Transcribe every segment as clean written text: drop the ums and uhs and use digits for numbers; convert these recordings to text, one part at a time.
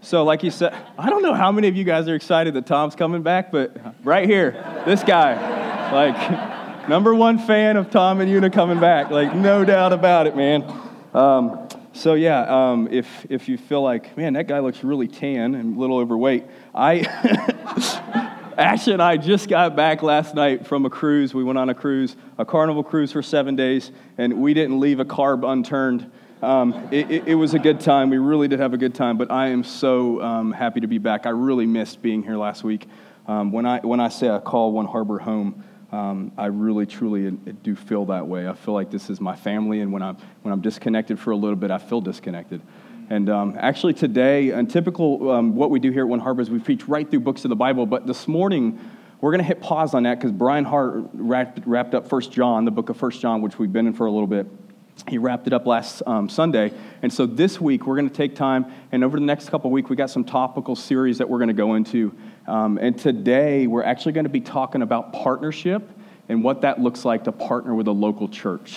So like you said, I don't know how many of you guys are excited that Tom's coming back, but right here, this guy, like, number one fan of Tom and Una coming back, like, no doubt about it, man. If you feel like, man, that guy looks really tan and a little overweight, Ash and I just got back last night from a cruise. We went on a cruise, a Carnival cruise for 7 days, and we didn't leave a carb unturned. It was a good time. We really did have a good time, but I am so happy to be back. I really missed being here last week. When I say I call One Harbor home, I really, truly do feel that way. I feel like this is my family, and when I'm disconnected for a little bit, I feel disconnected. And actually today, and typical what we do here at One Harbor is we preach right through books of the Bible, but this morning, we're going to hit pause on that because Brian Hart wrapped up 1 John, the book of 1 John, which we've been in for a little bit. He wrapped it up last Sunday, and so this week we're going to take time, and over the next couple of weeks we got some topical series that we're going to go into, and today we're actually going to be talking about partnership and what that looks like to partner with a local church.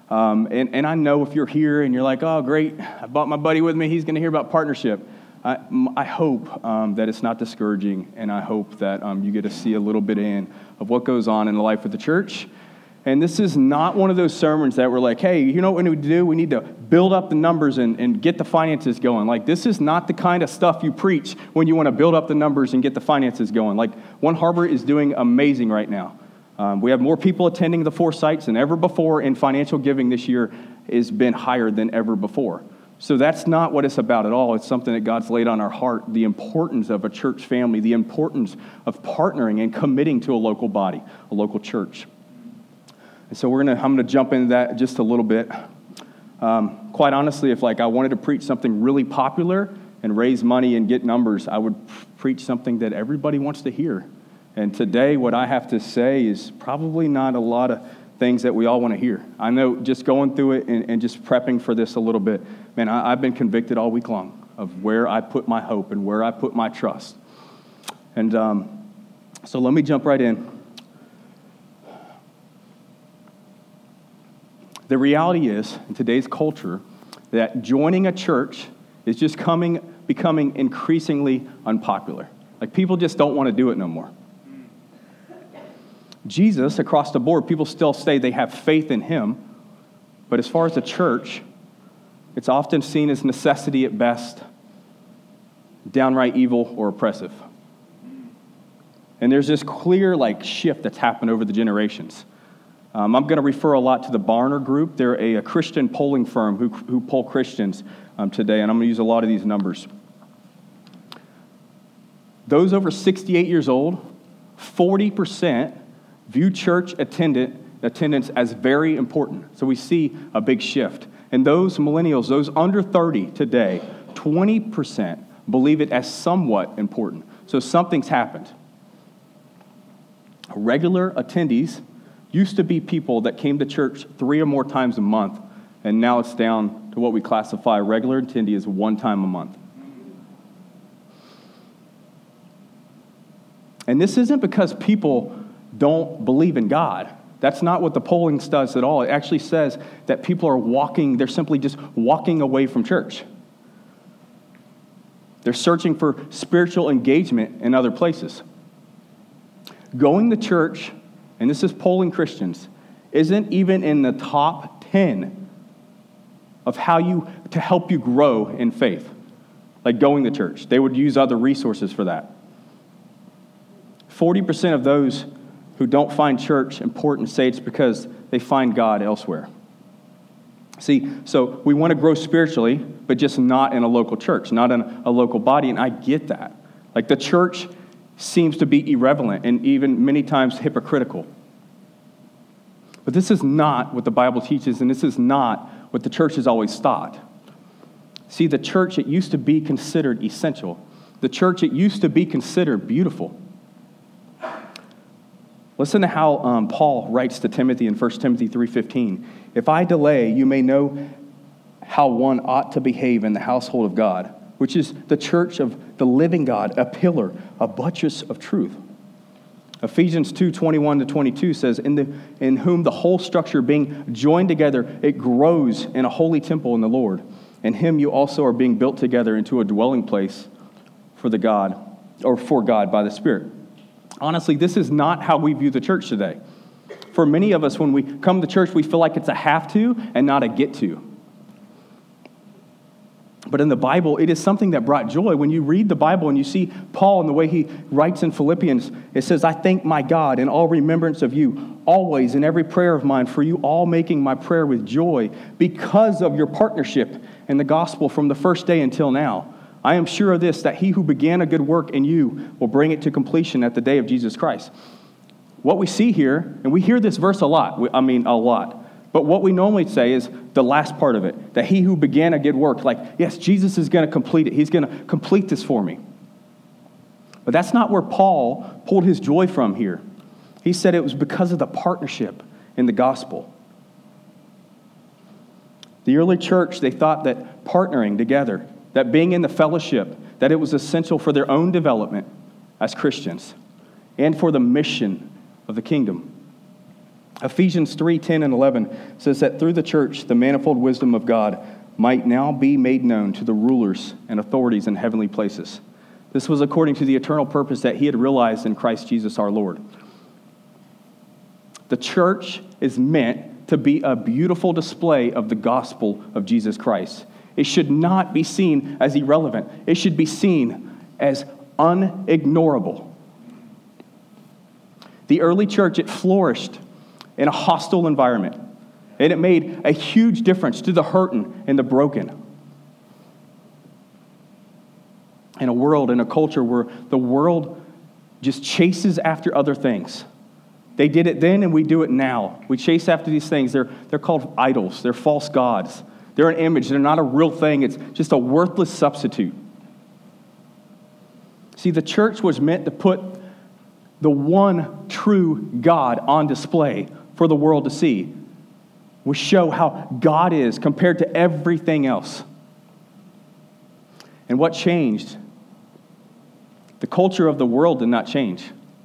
And I know if you're here and you're like, oh great, I brought my buddy with me, he's going to hear about partnership. I hope that it's not discouraging, and I hope that you get to see a little bit of what goes on in the life of the church. And this is not one of those sermons that we're like, hey, you know what we need to do? We need to build up the numbers and get the finances going. Like, this is not the kind of stuff you preach when you want to build up the numbers and get the finances going. Like, One Harbor is doing amazing right now. We have more people attending the 4 sites than ever before, and financial giving this year has been higher than ever before. So that's not what it's about at all. It's something that God's laid on our heart, the importance of a church family, the importance of partnering and committing to a local body, a local church. And so I'm going to jump into that just a little bit. Quite honestly, if I wanted to preach something really popular and raise money and get numbers, I would preach something that everybody wants to hear. And today, what I have to say is probably not a lot of things that we all want to hear. I know just going through it and just prepping for this a little bit, man, I've been convicted all week long of where I put my hope and where I put my trust. And so let me jump right in. The reality is, in today's culture, that joining a church is just becoming increasingly unpopular. Like, people just don't want to do it no more. Jesus, across the board, people still say they have faith in him, but as far as the church, it's often seen as necessity at best, downright evil or oppressive. And there's this clear shift that's happened over the generations. I'm going to refer a lot to the Barna Group. They're a Christian polling firm who poll Christians today, and I'm going to use a lot of these numbers. Those over 68 years old, 40% view church attendance as very important. So we see a big shift. And those millennials, those under 30 today, 20% believe it as somewhat important. So something's happened. Regular attendees used to be people that came to church 3 or more times a month, and now it's down to what we classify regular attendee as 1 time a month. And this isn't because people don't believe in God. That's not what the polling does at all. It actually says that people are they're simply just walking away from church. They're searching for spiritual engagement in other places. Going to church, and this is polling Christians, isn't even in the top 10 of to help you grow in faith. Like going to church. They would use other resources for that. 40% of those who don't find church important say it's because they find God elsewhere. See, so we want to grow spiritually, but just not in a local church, not in a local body, and I get that. The church seems to be irrelevant and even many times hypocritical. But this is not what the Bible teaches, and this is not what the church has always taught. See, the church, it used to be considered essential. The church, it used to be considered beautiful. Listen to how Paul writes to Timothy in 1 Timothy 3:15. If I delay, you may know how one ought to behave in the household of God, which is the church of the living God, a pillar, a buttress of truth. Ephesians 2:21-22 says, in whom the whole structure being joined together, it grows in a holy temple in the Lord. In him you also are being built together into a dwelling place for God by the Spirit. Honestly, this is not how we view the church today. For many of us, when we come to church, we feel like it's a have to and not a get to. But in the Bible, it is something that brought joy. When you read the Bible and you see Paul and the way he writes in Philippians, it says, I thank my God in all remembrance of you, always in every prayer of mine, for you all making my prayer with joy because of your partnership in the gospel from the first day until now. I am sure of this, that he who began a good work in you will bring it to completion at the day of Jesus Christ. What we see here, and we hear this verse a lot, a lot. But what we normally say is the last part of it, that he who began a good work, like, yes, Jesus is going to complete it. He's going to complete this for me. But that's not where Paul pulled his joy from here. He said it was because of the partnership in the gospel. The early church, they thought that partnering together, that being in the fellowship, that it was essential for their own development as Christians and for the mission of the kingdom. Ephesians 3:10 and 11 says that through the church, the manifold wisdom of God might now be made known to the rulers and authorities in heavenly places. This was according to the eternal purpose that he had realized in Christ Jesus our Lord. The church is meant to be a beautiful display of the gospel of Jesus Christ. It should not be seen as irrelevant. It should be seen as unignorable. The early church, it flourished in a hostile environment, and it made a huge difference to the hurting and the broken. In a world, in a culture where the world just chases after other things. They did it then and we do it now. We chase after these things. They're called idols. They're false gods. They're an image. They're not a real thing. It's just a worthless substitute. See, the church was meant to put the one true God on display for the world to see. We show how God is compared to everything else. And what changed? The culture of the world did not change.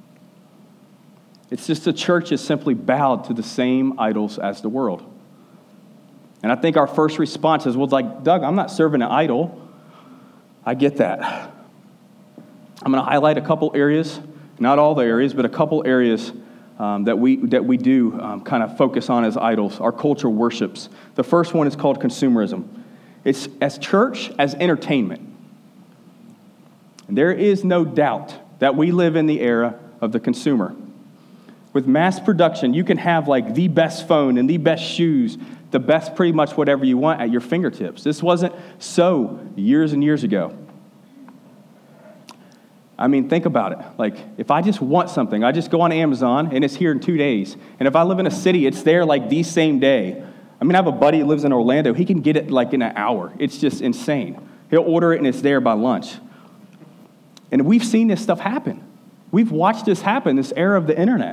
It's just the church is simply bowed to the same idols as the world. And I think our first response is, well, like, Doug, I'm not serving an idol. I get that. I'm going to highlight a couple areas, not all the areas, but a couple areas that we do kind of focus on as idols. Our culture worships. The first one is called consumerism. It's as church as entertainment. And there is no doubt that we live in the era of the consumer. With mass production, you can have like the best phone and the best shoes, the best pretty much whatever you want at your fingertips. This wasn't so years and years ago. I mean, think about it. Like, if I just want something, I just go on Amazon, and it's here in 2 days. And if I live in a city, it's there like the same day. I mean, I have a buddy who lives in Orlando. He can get it like in an hour. It's just insane. He'll order it, and it's there by lunch. And we've seen this stuff happen. We've watched this happen, this era of the internet.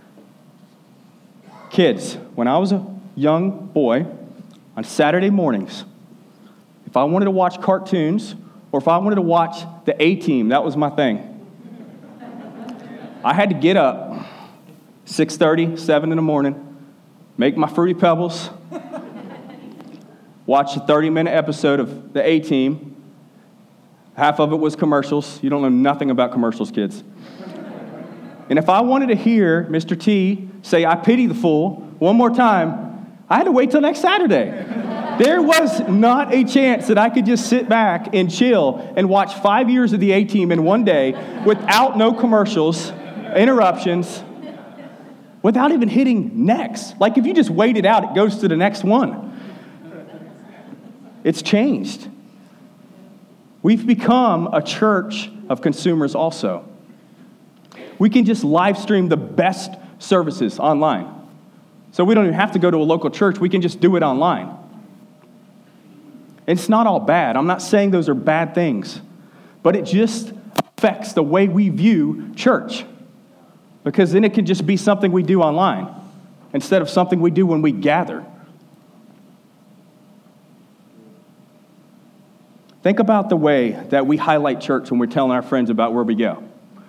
Kids, when I was a young boy, on Saturday mornings, if I wanted to watch cartoons, or if I wanted to watch the A-Team, that was my thing. I had to get up 6:30, 7 in the morning, make my Fruity Pebbles, watch a 30-minute episode of the A-Team. Half of it was commercials. You don't know nothing about commercials, kids. And if I wanted to hear Mr. T say, "I pity the fool," one more time, I had to wait till next Saturday. There was not a chance that I could just sit back and chill and watch 5 years of the A-Team in one day without no commercials, interruptions, without even hitting next. Like if you just wait it out, it goes to the next one. It's changed. We've become a church of consumers also. We can just live stream the best services online. So we don't even have to go to a local church. We can just do it online. It's not all bad. I'm not saying those are bad things. But it just affects the way we view church. Because then it can just be something we do online instead of something we do when we gather. Think about the way that we highlight church when we're telling our friends about where we go.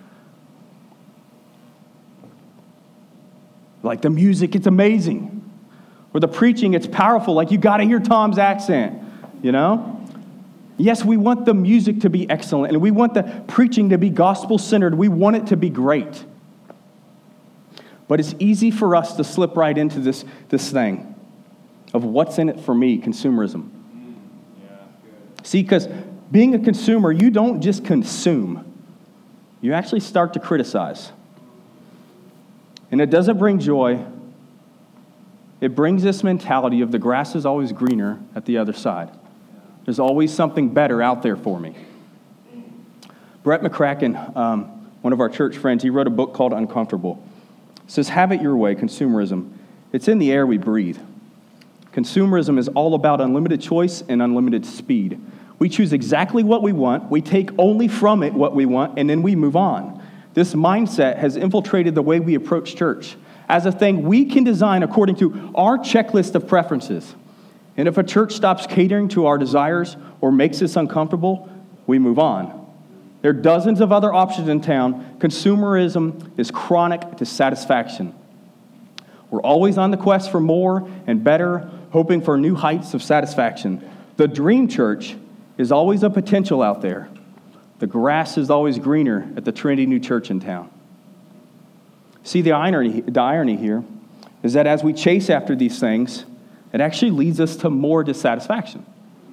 Like the music, it's amazing. Or the preaching, it's powerful. Like you got to hear Tom's accent, you know? Yes, we want the music to be excellent, and we want the preaching to be gospel-centered. We want it to be great. But it's easy for us to slip right into this thing of what's in it for me, consumerism. See, because being a consumer, you don't just consume. You actually start to criticize. And it doesn't bring joy. It brings this mentality of the grass is always greener at the other side. There's always something better out there for me. Brett McCracken, one of our church friends, he wrote a book called Uncomfortable. It says, have it your way, consumerism. It's in the air we breathe. Consumerism is all about unlimited choice and unlimited speed. We choose exactly what we want, we take only from it what we want, and then we move on. This mindset has infiltrated the way we approach church as a thing we can design according to our checklist of preferences. And if a church stops catering to our desires or makes us uncomfortable, we move on. There are dozens of other options in town. Consumerism is chronic dissatisfaction. We're always on the quest for more and better, hoping for new heights of satisfaction. The dream church is always a potential out there. The grass is always greener at the trendy new church in town. See, the irony here is that as we chase after these things, it actually leads us to more dissatisfaction.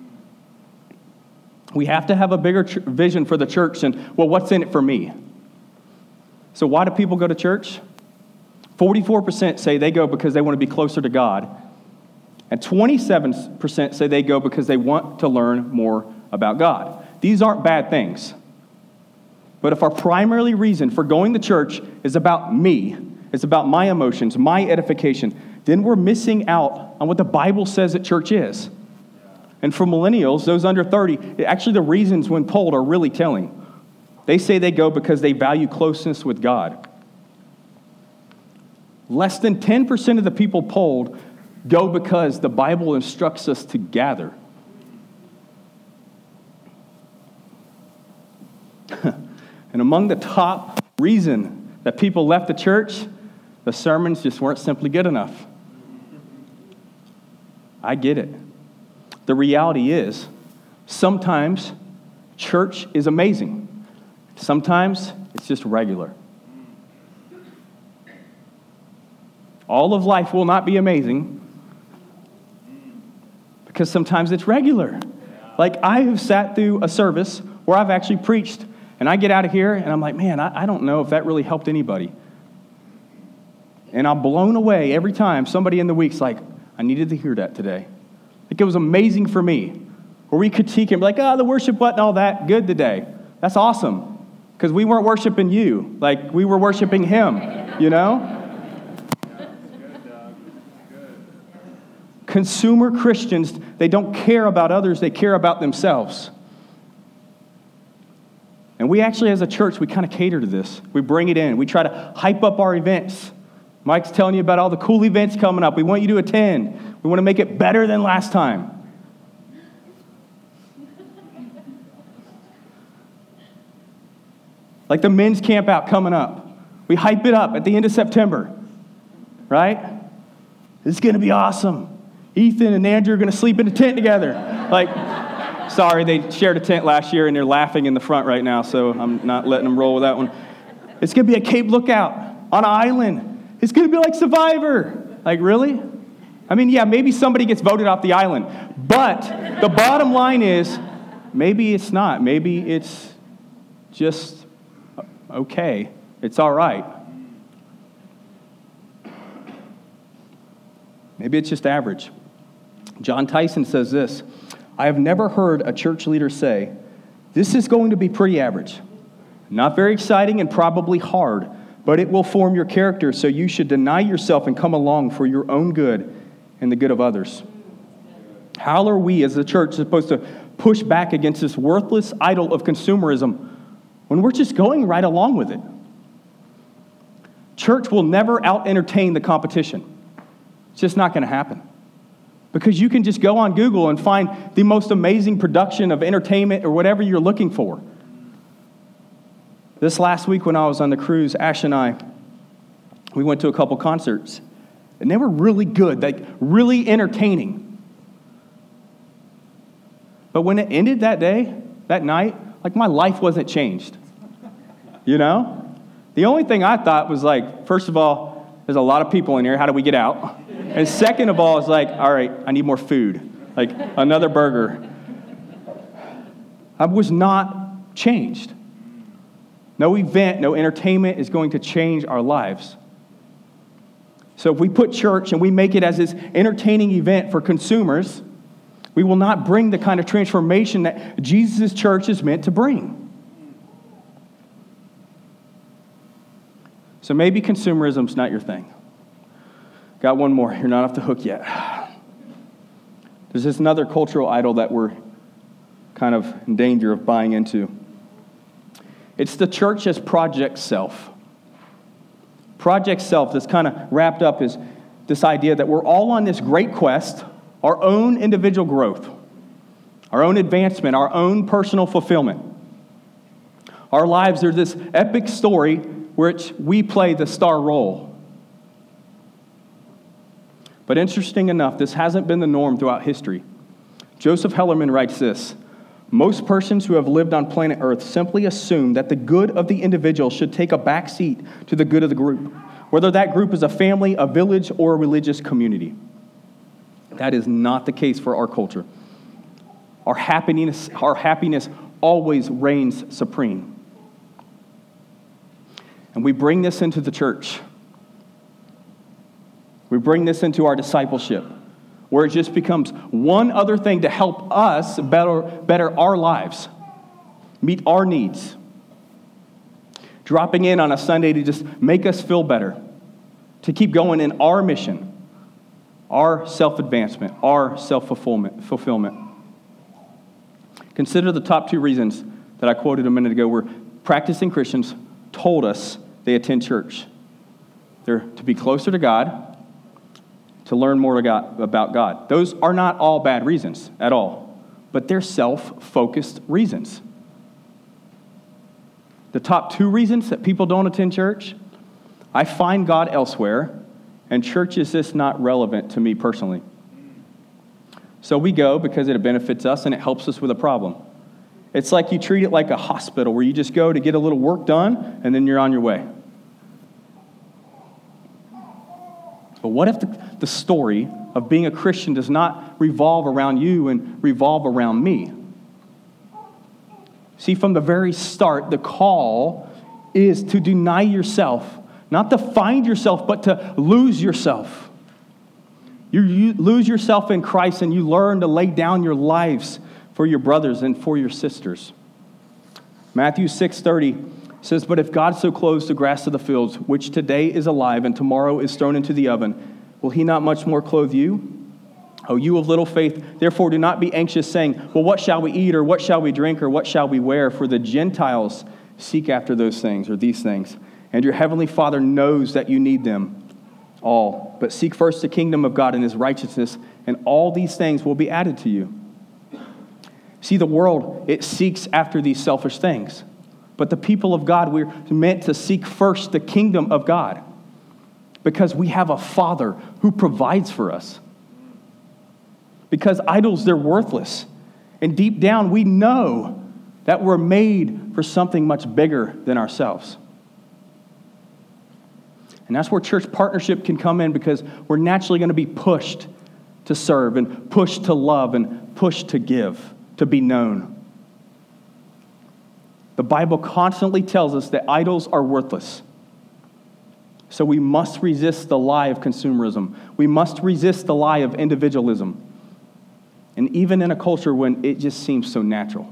We have to have a bigger vision for the church and, well, what's in it for me? So why do people go to church? 44% say they go because they want to be closer to God. And 27% say they go because they want to learn more about God. These aren't bad things. But if our primary reason for going to church is about me, it's about my emotions, my edification, then we're missing out on what the Bible says that church is. And for millennials, those under 30, actually the reasons when polled are really telling. They say they go because they value closeness with God. Less than 10% of the people polled go because the Bible instructs us to gather. And among the top reason that people left the church, the sermons just weren't simply good enough. I get it. The reality is, sometimes church is amazing. Sometimes it's just regular. All of life will not be amazing because sometimes it's regular. Like I have sat through a service where I've actually preached and I get out of here and I'm like, man, I don't know if that really helped anybody. And I'm blown away every time somebody in the week's like, I needed to hear that today. Like it was amazing for me. Or we critique and be like, the worship button, all that, good today. That's awesome. Because we weren't worshiping you. Like we were worshiping him, you know? Consumer Christians, they don't care about others, they care about themselves. And we actually, as a church, we kind of cater to this. We bring it in. We try to hype up our events. Mike's telling you about all the cool events coming up. We want you to attend. We want to make it better than last time. Like the men's camp out coming up. We hype it up at the end of September. Right? It's going to be awesome. Ethan and Andrew are going to sleep in a tent together. Like, sorry, they shared a tent last year and they're laughing in the front right now, so I'm not letting them roll with that one. It's going to be a Cape Lookout on an island. It's going to be like Survivor. Like, really? I mean, yeah, maybe somebody gets voted off the island. But the bottom line is, maybe it's not. Maybe it's just okay. It's all right. Maybe it's just average. John Tyson says this, I have never heard a church leader say, this is going to be pretty average. Not very exciting and probably hard, but it will form your character, so you should deny yourself and come along for your own good and the good of others. How are we as a church supposed to push back against this worthless idol of consumerism when we're just going right along with it? Church will never out-entertain the competition. It's just not going to happen. Because you can just go on Google and find the most amazing production of entertainment or whatever you're looking for. This last week when I was on the cruise, Ash and I, we went to a couple concerts. And they were really good, like really entertaining. But when it ended that day, that night, like my life wasn't changed. You know? The only thing I thought was like, first of all, there's a lot of people in here. How do we get out? And second of all, it's like, all right, I need more food. Like another burger. I was not changed. No event, no entertainment is going to change our lives. So if we put church and we make it as this entertaining event for consumers, we will not bring the kind of transformation that Jesus' church is meant to bring. So maybe consumerism's not your thing. Got one more. You're not off the hook yet. There's this another cultural idol that we're kind of in danger of buying into. It's the church as project self. Project self that's kind of wrapped up is this idea that we're all on this great quest, our own individual growth, our own advancement, our own personal fulfillment. Our lives are this epic story which we play the star role. But interesting enough, this hasn't been the norm throughout history. Joseph Hellerman writes this: most persons who have lived on planet Earth simply assume that the good of the individual should take a back seat to the good of the group, whether that group is a family, a village, or a religious community. That is not the case for our culture. Our happiness always reigns supreme. And we bring this into the church. We bring this into our discipleship, where it just becomes one other thing to help us better our lives, meet our needs. Dropping in on a Sunday to just make us feel better, to keep going in our mission, our self-advancement, our self-fulfillment. Consider the top 2 reasons that I quoted a minute ago where practicing Christians told us they attend church. They're to be closer to God, to learn more about God. Those are not all bad reasons at all, but they're self-focused reasons. The top 2 reasons that people don't attend church: I find God elsewhere, and church is just not relevant to me personally. So we go because it benefits us and it helps us with a problem. It's like you treat it like a hospital where you just go to get a little work done and then you're on your way. But what if the story of being a Christian does not revolve around you and revolve around me? See, from the very start, the call is to deny yourself, not to find yourself, but to lose yourself. You lose yourself in Christ and you learn to lay down your lives for your brothers and for your sisters. Matthew 6:30 says, "But if God so clothes the grass of the fields, which today is alive and tomorrow is thrown into the oven, will he not much more clothe you? O you of little faith, therefore do not be anxious, saying, well, what shall we eat, or what shall we drink, or what shall we wear? For the Gentiles seek after those things," or these things, "and your heavenly Father knows that you need them all. But seek first the kingdom of God and his righteousness, and all these things will be added to you." See, the world, it seeks after these selfish things. But the people of God, we're meant to seek first the kingdom of God because we have a Father who provides for us. Because idols, they're worthless. And deep down, we know that we're made for something much bigger than ourselves. And that's where church partnership can come in, because we're naturally going to be pushed to serve and pushed to love and pushed to give, to be known. The Bible constantly tells us that idols are worthless. So we must resist the lie of consumerism. We must resist the lie of individualism. And even in a culture when it just seems so natural.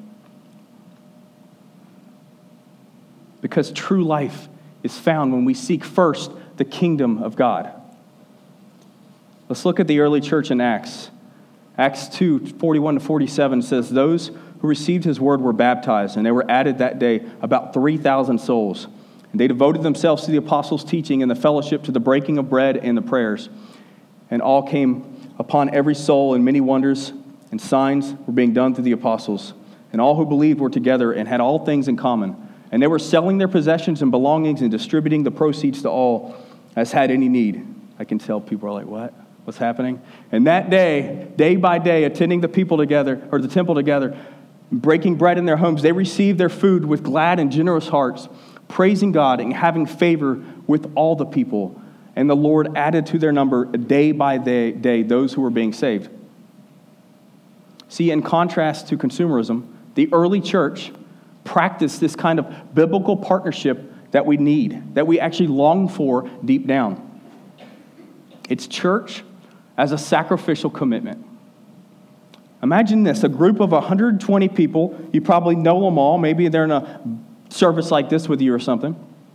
Because true life is found when we seek first the kingdom of God. Let's look at the early church in Acts. Acts 2:41-47 says, "Those who received his word were baptized, and they were added that day about 3,000 souls. And they devoted themselves to the apostles' teaching and the fellowship, to the breaking of bread and the prayers. And all came upon every soul, and many wonders and signs were being done through the apostles. And all who believed were together and had all things in common. And they were selling their possessions and belongings and distributing the proceeds to all as had any need." I can tell people are like, what? what's happening. And that day by day, attending the people together, or the temple together, breaking bread in their homes, they received their food with glad and generous hearts, praising God and having favor with all the people. And the Lord added to their number day by day those who were being saved. See, in contrast to consumerism, the early church practiced this kind of biblical partnership that we need, that we actually long for deep down. It's church as a sacrificial commitment. Imagine this, a group of 120 people, you probably know them all, maybe they're in a service like this with you or something,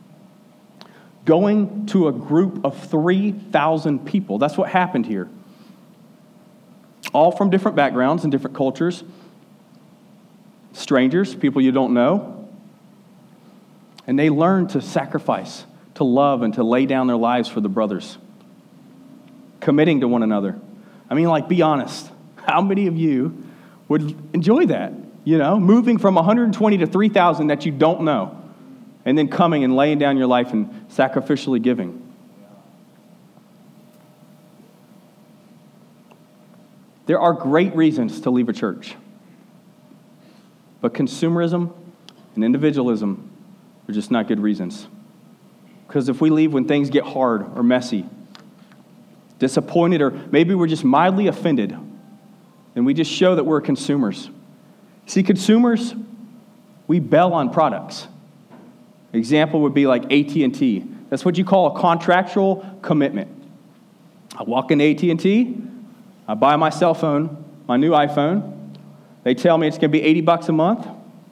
going to a group of 3,000 people. That's what happened here. All from different backgrounds and different cultures. Strangers, people you don't know. And they learned to sacrifice, to love, and to lay down their lives for the brothers. Committing to one another. I mean, be honest. How many of you would enjoy that? Moving from 120 to 3,000 that you don't know, and then coming and laying down your life and sacrificially giving. There are great reasons to leave a church. But consumerism and individualism are just not good reasons. Because if we leave when things get hard or messy, disappointed, or maybe we're just mildly offended, then we just show that we're consumers. See, consumers, we bail on products. Example would be like AT&T. That's what you call a contractual commitment. I walk into AT&T, I buy my cell phone, my new iPhone. They tell me it's going to be $80 a month.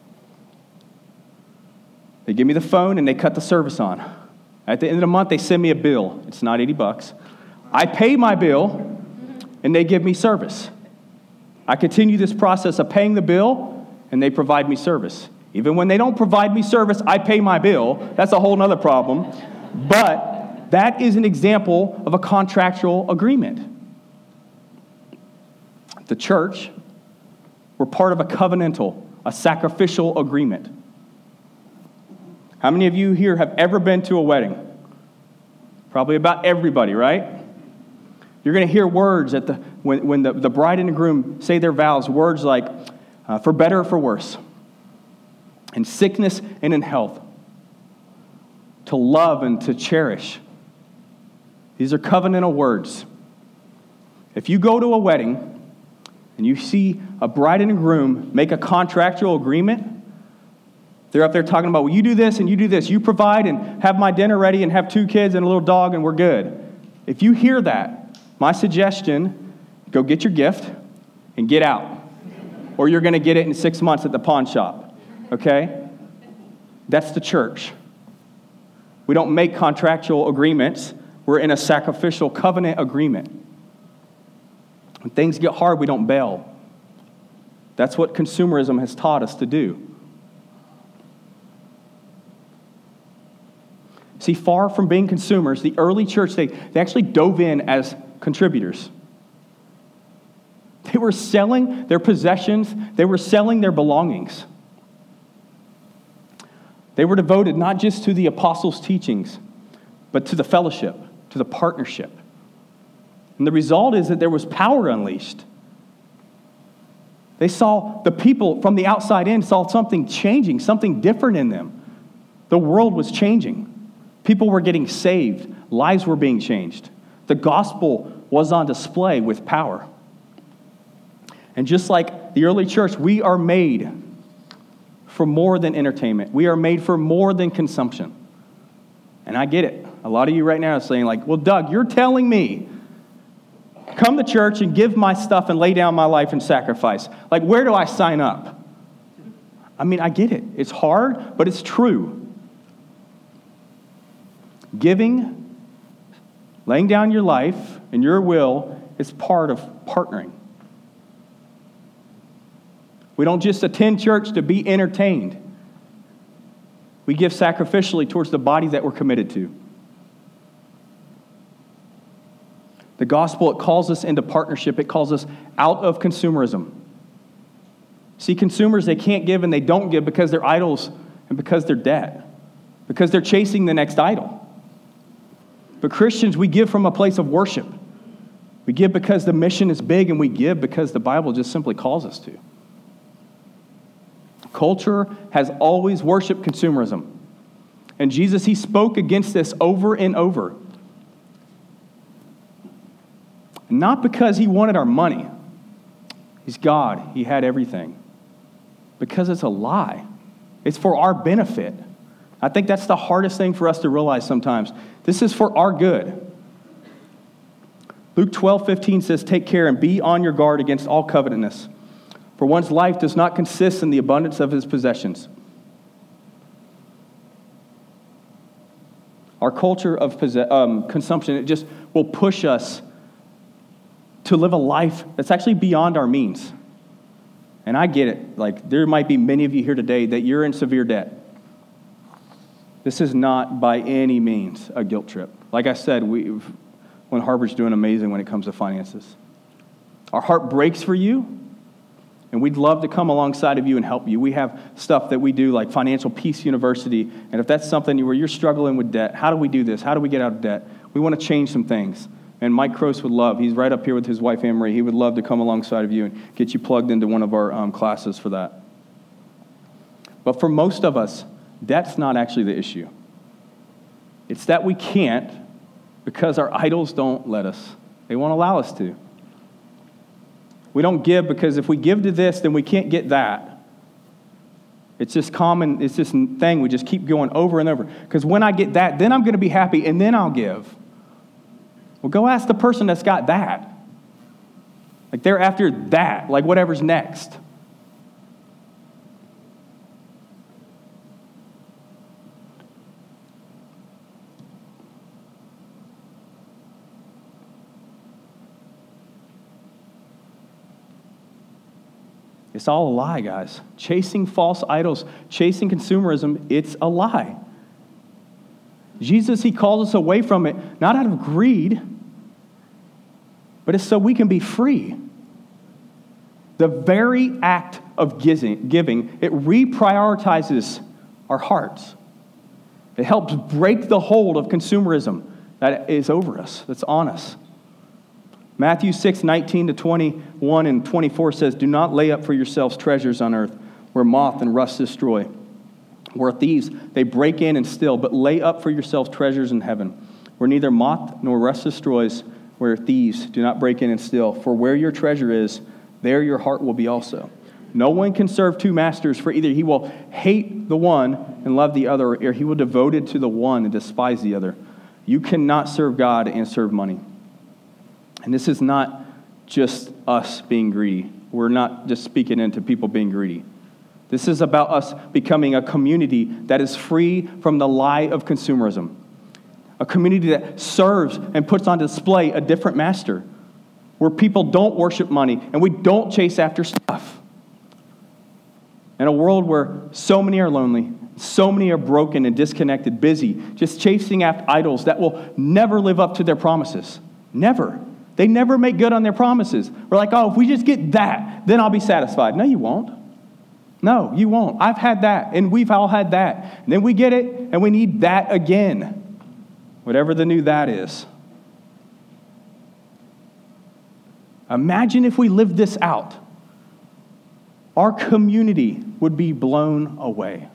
They give me the phone and they cut the service on. At the end of the month, they send me a bill. It's not $80. I pay my bill and they give me service. I continue this process of paying the bill and they provide me service. Even when they don't provide me service, I pay my bill. That's a whole other problem. But that is an example of a contractual agreement. The church, we're part of a covenantal, a sacrificial agreement. How many of you here have ever been to a wedding? Probably about everybody, right? You're going to hear words when the bride and the groom say their vows, words like, for better or for worse, in sickness and in health, to love and to cherish. These are covenantal words. If you go to a wedding and you see a bride and a groom make a contractual agreement, they're up there talking about, well, you do this and you do this. You provide and have my dinner ready and have 2 kids and a little dog and we're good. If you hear that, my suggestion, go get your gift and get out. Or you're going to get it in 6 months at the pawn shop. Okay? That's the church. We don't make contractual agreements. We're in a sacrificial covenant agreement. When things get hard, we don't bail. That's what consumerism has taught us to do. See, far from being consumers, the early church, they actually dove in as contributors. They were selling their possessions. They were selling their belongings. They were devoted not just to the apostles' teachings, but to the fellowship, to the partnership. And the result is that there was power unleashed. They saw the people from the outside in, saw something changing, something different in them. The world was changing. People were getting saved. Lives were being changed. The gospel was on display with power. And just like the early church, we are made for more than entertainment. We are made for more than consumption. And I get it. A lot of you right now are saying like, well, Doug, you're telling me come to church and give my stuff and lay down my life and sacrifice. Like, where do I sign up? I mean, I get it. It's hard, but it's true. Giving, laying down your life and your will is part of partnering. We don't just attend church to be entertained. We give sacrificially towards the body that we're committed to. The gospel, it calls us into partnership. It calls us out of consumerism. See, consumers, they can't give and they don't give because they're idols and because they're dead, because they're chasing the next idol. But Christians, we give from a place of worship. We give because the mission is big, and we give because the Bible just simply calls us to. Culture has always worshiped consumerism. And Jesus, he spoke against this over and over. Not because he wanted our money. He's God. He had everything. Because it's a lie. It's for our benefit. I think that's the hardest thing for us to realize sometimes. This is for our good. Luke 12:15 says, "Take care and be on your guard against all covetousness. For one's life does not consist in the abundance of his possessions." Our culture of consumption, it just will push us to live a life that's actually beyond our means. And I get it. Like, there might be many of you here today that you're in severe debt. This is not by any means a guilt trip. Like I said, when Harbor's doing amazing when it comes to finances. Our heart breaks for you, and we'd love to come alongside of you and help you. We have stuff that we do like Financial Peace University, and if that's something where you're struggling with debt, how do we do this? How do we get out of debt? We want to change some things. And Mike Kroos would love, he's right up here with his wife Anne-Marie, he would love to come alongside of you and get you plugged into one of our classes for that. But for most of us, debt's not actually the issue. It's that we can't because our idols don't let us. They won't allow us to. We don't give because if we give to this, then we can't get that. It's just common, it's this thing we just keep going over and over. Because when I get that, then I'm going to be happy and then I'll give. Well, go ask the person that's got that. Like they're after that, like whatever's next. It's all a lie, guys. Chasing false idols, chasing consumerism, it's a lie. Jesus, he calls us away from it, not out of greed, but it's so we can be free. The very act of giving, it reprioritizes our hearts. It helps break the hold of consumerism that is over us, that's on us. Matthew 6:19-21 and 24 says, "Do not lay up for yourselves treasures on earth, where moth and rust destroy, where thieves they break in and steal, but lay up for yourselves treasures in heaven, where neither moth nor rust destroys, where thieves do not break in and steal. For where your treasure is, there your heart will be also. No one can serve two masters, for either he will hate the one and love the other, or he will devote it to the one and despise the other. You cannot serve God and serve money." And this is not just us being greedy. We're not just speaking into people being greedy. This is about us becoming a community that is free from the lie of consumerism. A community that serves and puts on display a different master, where people don't worship money and we don't chase after stuff. In a world where so many are lonely, so many are broken and disconnected, busy, just chasing after idols that will never live up to their promises. Never. They never make good on their promises. We're like, oh, if we just get that, then I'll be satisfied. No, you won't. No, you won't. I've had that, and we've all had that. And then we get it, and we need that again. Whatever the new that is. Imagine if we lived this out. Our community would be blown away.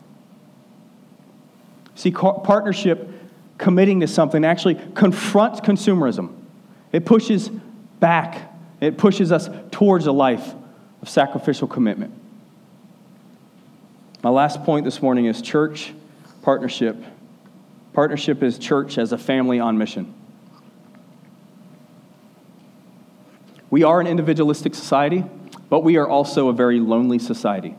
See, partnership, committing to something, actually confronts consumerism. It pushes back. It pushes us towards a life of sacrificial commitment. My last point this morning is church partnership. Partnership is church as a family on mission. We are an individualistic society, but we are also a very lonely society.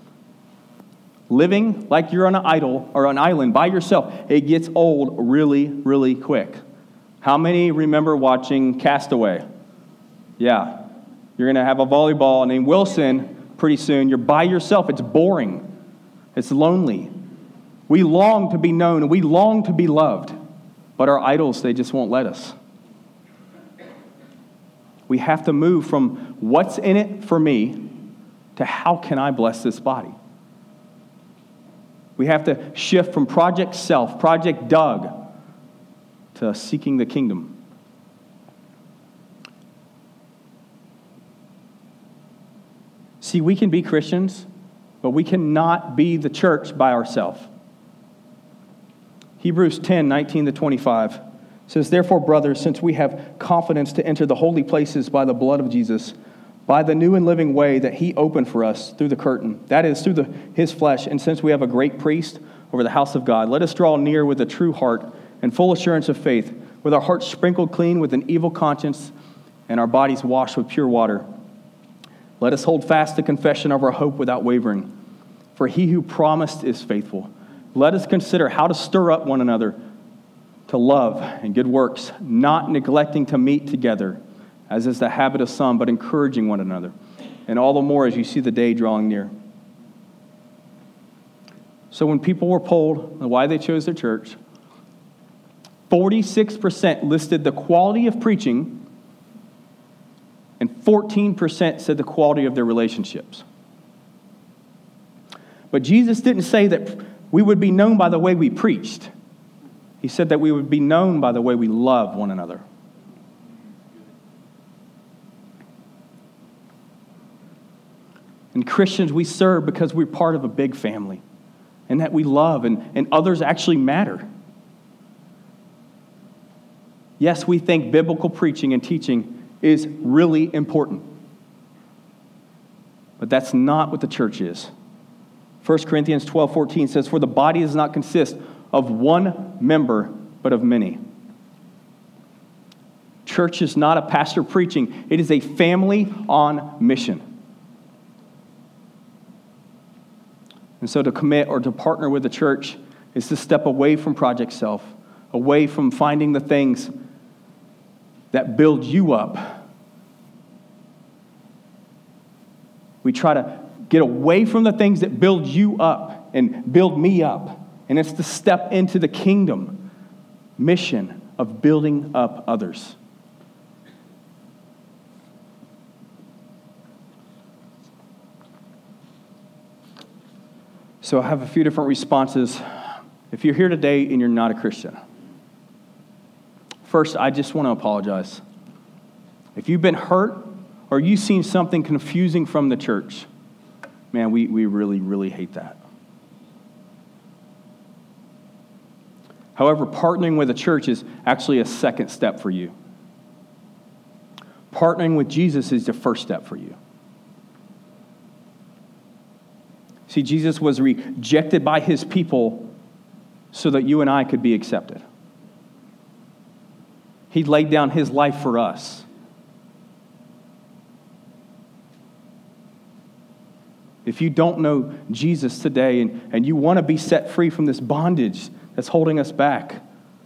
Living like you're on an island by yourself, it gets old really, really quick. How many remember watching Castaway? Yeah. You're going to have a volleyball named Wilson pretty soon. You're by yourself. It's boring. It's lonely. We long to be known and we long to be loved, but our idols, they just won't let us. We have to move from what's in it for me to how can I bless this body? We have to shift from Project Self, Project Doug, to seeking the kingdom. See, we can be Christians, but we cannot be the church by ourselves. Hebrews 10:19-25 says, "Therefore, brothers, since we have confidence to enter the holy places by the blood of Jesus, by the new and living way that he opened for us through the curtain, that is, through his flesh, and since we have a great priest over the house of God, let us draw near with a true heart and full assurance of faith, with our hearts sprinkled clean with an evil conscience and our bodies washed with pure water. Let us hold fast the confession of our hope without wavering, for he who promised is faithful. Let us consider how to stir up one another to love and good works, not neglecting to meet together, as is the habit of some, but encouraging one another, and all the more as you see the day drawing near." So when people were polled on why they chose their church, 46% listed the quality of preaching, and 14% said the quality of their relationships. But Jesus didn't say that we would be known by the way we preached. He said that we would be known by the way we love one another. And Christians, we serve because we're part of a big family, and that we love, and others actually matter. Yes, we think biblical preaching and teaching is really important, but that's not what the church is. 1 Corinthians 12:14 says, "For the body does not consist of one member, but of many." Church is not a pastor preaching. It is a family on mission. And so to commit or to partner with the church is to step away from Project Self, away from finding the things that build you up. We try to get away from the things that build you up and build me up. And it's to step into the kingdom mission of building up others. So I have a few different responses. If you're here today and you're not a Christian, first, I just want to apologize. If you've been hurt or you've seen something confusing from the church, man, we really, really hate that. However, partnering with a church is actually a second step for you. Partnering with Jesus is the first step for you. See, Jesus was rejected by his people so that you and I could be accepted. He laid down his life for us. If you don't know Jesus today and you want to be set free from this bondage that's holding us back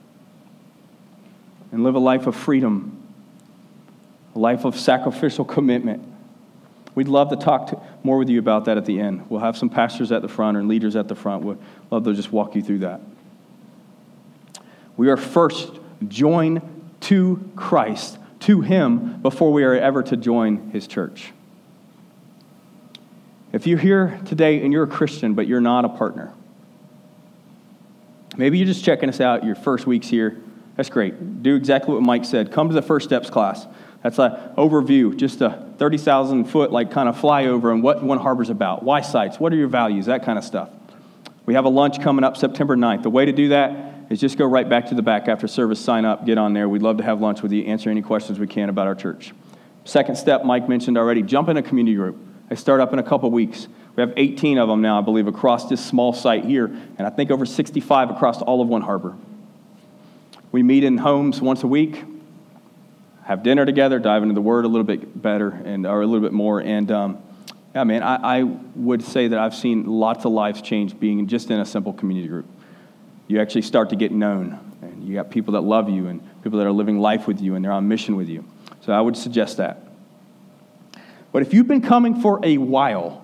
and live a life of freedom, a life of sacrificial commitment, we'd love to talk more with you about that at the end. We'll have some pastors at the front and leaders at the front. We'd love to just walk you through that. We are first joined to Christ, to him, before we are ever to join his church. If you're here today and you're a Christian, but you're not a partner, maybe you're just checking us out your first weeks here. That's great. Do exactly what Mike said. Come to the First Steps class. That's an overview, just a 30,000 foot kind of flyover on what One Harbor's about. Why sites? What are your values? That kind of stuff. We have a lunch coming up September 9th. The way to do that is just go right back to the back after service, sign up, get on there. We'd love to have lunch with you, answer any questions we can about our church. Second step, Mike mentioned already, jump in a community group. They start up in a couple weeks. We have 18 of them now, I believe, across this small site here, and I think over 65 across all of One Harbor. We meet in homes once a week, have dinner together, dive into the Word a little bit better or a little bit more. And yeah, man, I would say that I've seen lots of lives change being just in a simple community group. You actually start to get known, and you got people that love you and people that are living life with you, and they're on mission with you. So I would suggest that. But if you've been coming for a while,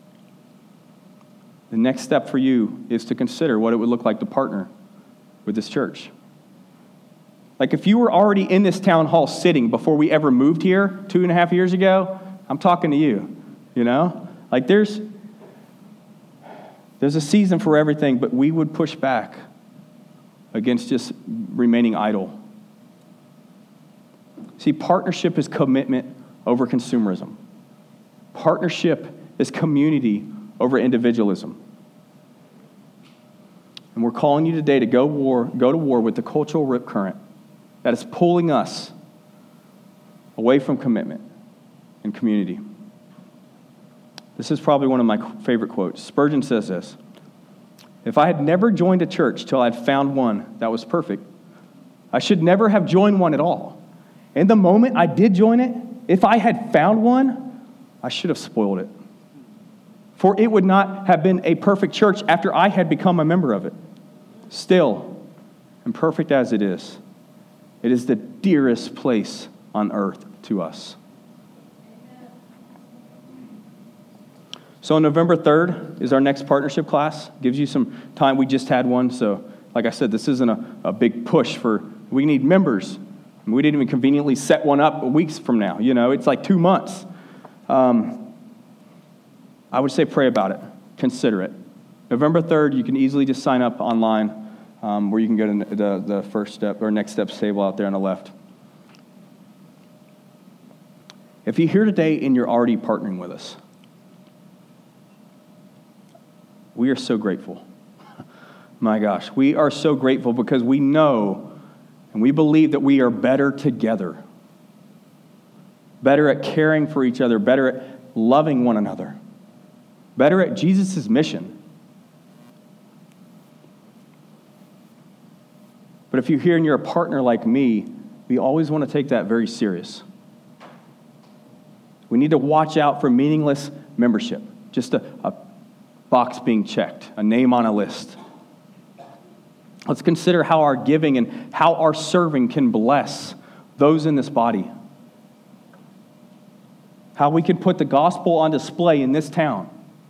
the next step for you is to consider what it would look like to partner with this church. Like if you were already in this town hall sitting before we ever moved here 2.5 years ago, I'm talking to you, you know? Like there's a season for everything, but we would push back against just remaining idle. See, partnership is commitment over consumerism. Partnership is community over individualism. And we're calling you today to go to war with the cultural rip current that is pulling us away from commitment and community. This is probably one of my favorite quotes. Spurgeon says this: "If I had never joined a church till I'd found one that was perfect, I should never have joined one at all. In the moment I did join it, if I had found one, I should have spoiled it. For it would not have been a perfect church after I had become a member of it. Still, imperfect as it is the dearest place on earth to us." So on November 3rd is our next partnership class. Gives you some time. We just had one, so like I said, this isn't a big push for, we need members. We didn't even conveniently set one up weeks from now. It's like 2 months. I would say pray about it. Consider it. November 3rd, you can easily just sign up online, where you can go to the first step or next steps table out there on the left. If you're here today and you're already partnering with us, we are so grateful. My gosh, we are so grateful because we know and we believe that we are better together. Better at caring for each other, better at loving one another, better at Jesus' mission. But if you're here and you're a partner like me, we always want to take that very serious. We need to watch out for meaningless membership, just a box being checked, a name on a list. Let's consider how our giving and how our serving can bless those in this body. How we can put the gospel on display in this town.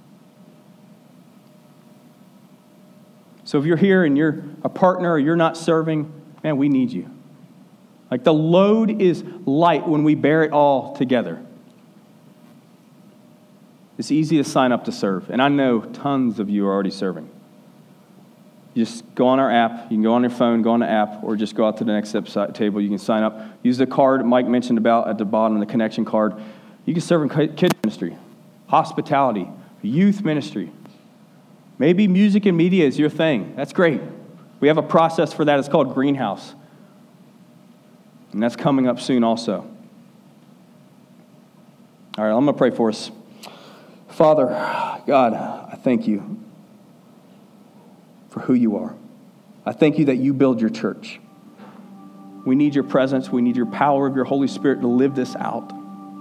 So if you're here and you're a partner or you're not serving, man, we need you. Like the load is light when we bear it all together. It's easy to sign up to serve, and I know tons of you are already serving. You just go on our app. You can go on your phone, go on the app, or just go out to the next step table. You can sign up. Use the card Mike mentioned about at the bottom, the connection card. You can serve in kids ministry, hospitality, youth ministry. Maybe music and media is your thing. That's great. We have a process for that. It's called Greenhouse. And that's coming up soon also. All right, I'm going to pray for us. Father, God, I thank you for who you are. I thank you that you build your church. We need your presence. We need your power of your Holy Spirit to live this out.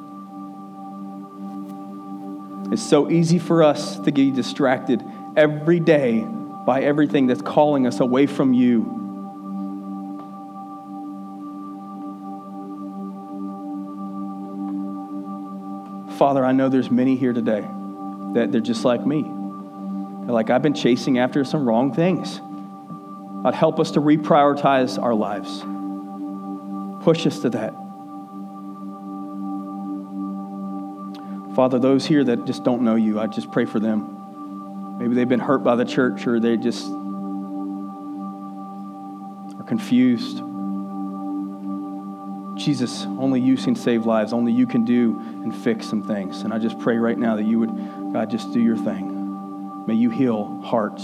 It's so easy for us to get distracted every day by everything that's calling us away from you. Father, I know there's many here today that they're just like me. They're like, I've been chasing after some wrong things. God, help us to reprioritize our lives. Push us to that. Father, those here that just don't know you, I just pray for them. Maybe they've been hurt by the church, or they just are confused. Jesus, only you can save lives. Only you can do and fix some things. And I just pray right now that you would, God, just do your thing. May you heal hearts.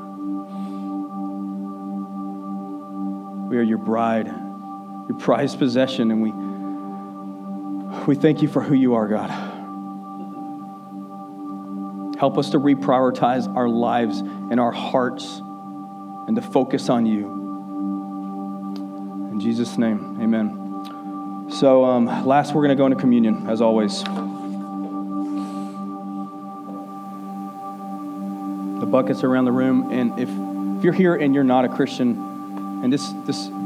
We are your bride, your prized possession, and we thank you for who you are, God. Help us to reprioritize our lives and our hearts and to focus on you. In Jesus' name, amen. So last, we're going to go into communion, as always. The buckets around the room, and if you're here and you're not a Christian, and this